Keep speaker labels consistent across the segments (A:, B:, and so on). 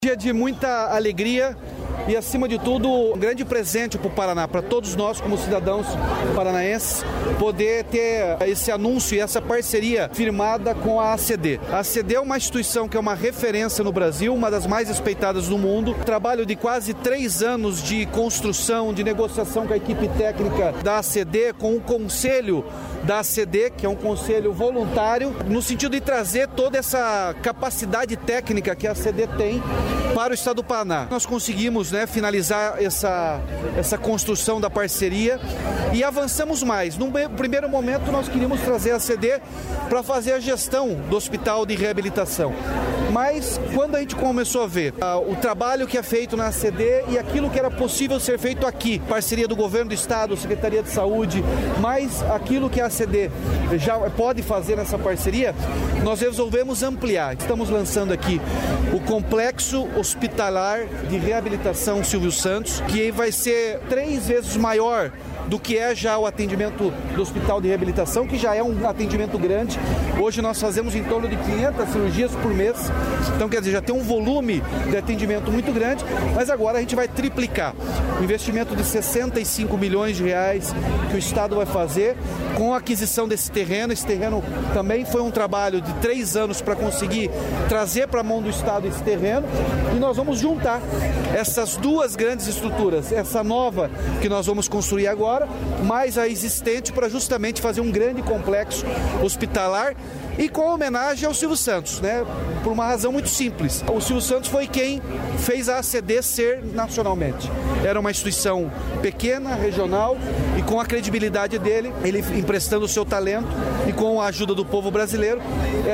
A: Dia de muita alegria e, acima de tudo, um grande presente para o Paraná, para todos nós como cidadãos paranaenses, poder ter esse anúncio e essa parceria firmada com a ACD. A ACD é uma instituição que é uma referência no Brasil, uma das mais respeitadas do mundo. Trabalho de quase 3 anos de construção, de negociação com a equipe técnica da ACD, com o conselho da ACD, que é um conselho voluntário, no sentido de trazer toda essa capacidade técnica que a ACD tem para o estado do Paraná. Nós conseguimos finalizar essa construção da parceria e avançamos mais. No primeiro momento, nós queríamos trazer a ACD para fazer a gestão do hospital de reabilitação. Mas quando a gente começou a ver o trabalho que é feito na ACD e aquilo que era possível ser feito aqui, parceria do governo do estado, Secretaria de Saúde, mais aquilo que a ACD já pode fazer nessa parceria, nós resolvemos ampliar. Estamos lançando aqui o Complexo Hospitalar de Reabilitação Silvio Santos, que vai ser 3 vezes maior do que é já o atendimento do Hospital de Reabilitação, que já é um atendimento grande. Hoje nós fazemos em torno de 500 cirurgias por mês, então quer dizer, já tem um volume de atendimento muito grande, mas agora a gente vai triplicar. Um investimento de 65 milhões de reais que o Estado vai fazer com a aquisição desse terreno. Esse terreno também foi um trabalho de 3 anos para conseguir trazer para a mão do Estado esse terreno, e nós vamos juntar essas 2 grandes estruturas, essa nova que nós vamos construir agora, mais a existente, para justamente fazer um grande complexo hospitalar e com homenagem ao Silvio Santos, por uma razão muito simples. O Silvio Santos foi quem fez a ACD ser nacionalmente. Era uma instituição pequena, regional, e com a credibilidade dele, ele emprestando o seu talento e com a ajuda do povo brasileiro,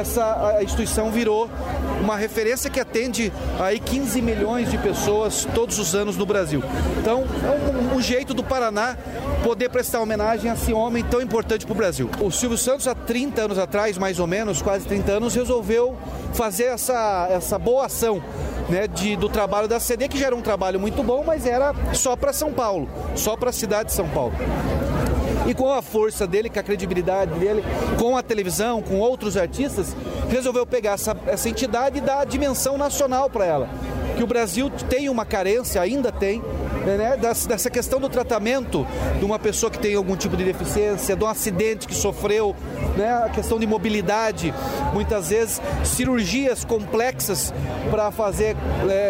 A: a instituição virou uma referência que atende aí 15 milhões de pessoas todos os anos no Brasil. Então, é um jeito do Paraná poder prestar homenagem a esse homem tão importante para o Brasil. O Silvio Santos, há 30 anos atrás, mais ou menos, quase 30 anos, resolveu fazer essa boa ação do trabalho da ACD, que já era um trabalho muito bom, mas era só para São Paulo, só para a cidade de São Paulo. E com a força dele, com a credibilidade dele, com a televisão, com outros artistas, resolveu pegar essa entidade e dar a dimensão nacional para ela. Que o Brasil tem uma carência, ainda tem, dessa questão do tratamento de uma pessoa que tem algum tipo de deficiência, de um acidente que sofreu, a questão de mobilidade, muitas vezes cirurgias complexas para fazer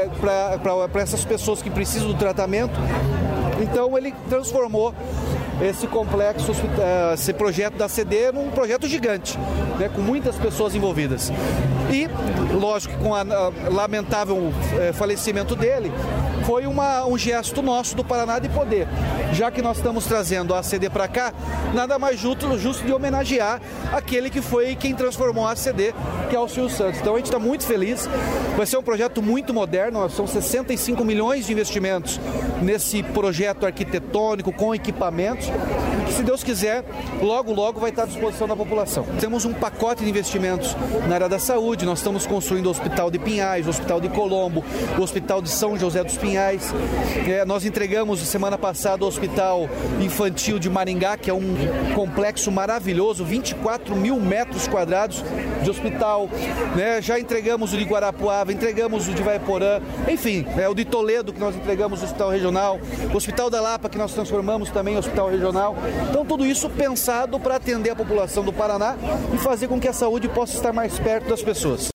A: para essas pessoas que precisam do tratamento. Então ele transformou esse complexo, esse projeto da ACD num projeto gigante, com muitas pessoas envolvidas. E, lógico, com o lamentável falecimento dele, foi um gesto nosso do Paraná de poder, já que nós estamos trazendo a ACD para cá, nada mais justo de homenagear aquele que foi quem transformou a ACD, que é o Silvio Santos. Então a gente está muito feliz, vai ser um projeto muito moderno, são 65 milhões de investimentos nesse projeto arquitetônico, com equipamentos, e que, se Deus quiser, logo vai estar à disposição da população. Temos um pacote de investimentos na área da saúde, nós estamos construindo o Hospital de Pinhais, o Hospital de Colombo, o Hospital de São José dos Pinhais. Nós entregamos semana passada o Hospital Infantil de Maringá, que é um complexo maravilhoso, 24 mil metros quadrados de hospital. Já entregamos o de Guarapuava, entregamos o de Vaiporã, enfim, o de Toledo, que nós entregamos o Hospital Regional, o Hospital da Lapa, que nós transformamos também em Hospital Regional. Então, tudo isso pensado para atender a população do Paraná e fazer com que a saúde possa estar mais perto das pessoas.